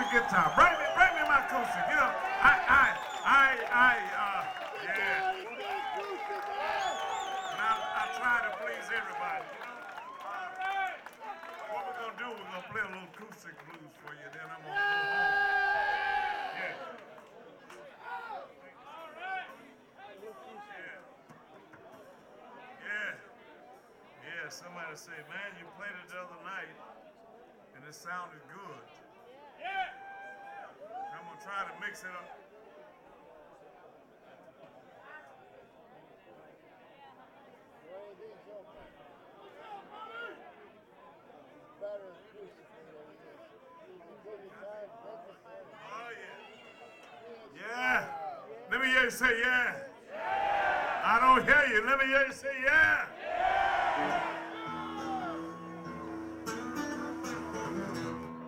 guitar. Bring me my acoustic. You know, yeah. And I try to please everybody. You know, what we're gonna do? We're gonna play a little acoustic blues for you. Then I'm gonna go home. Yeah. Yeah. Yeah. Somebody say, man, you played it the other night, and it sounded good. I'm gonna try to mix it up. Oh yeah. Yeah. Let me hear you say yeah. I don't hear you. Let me hear you say yeah.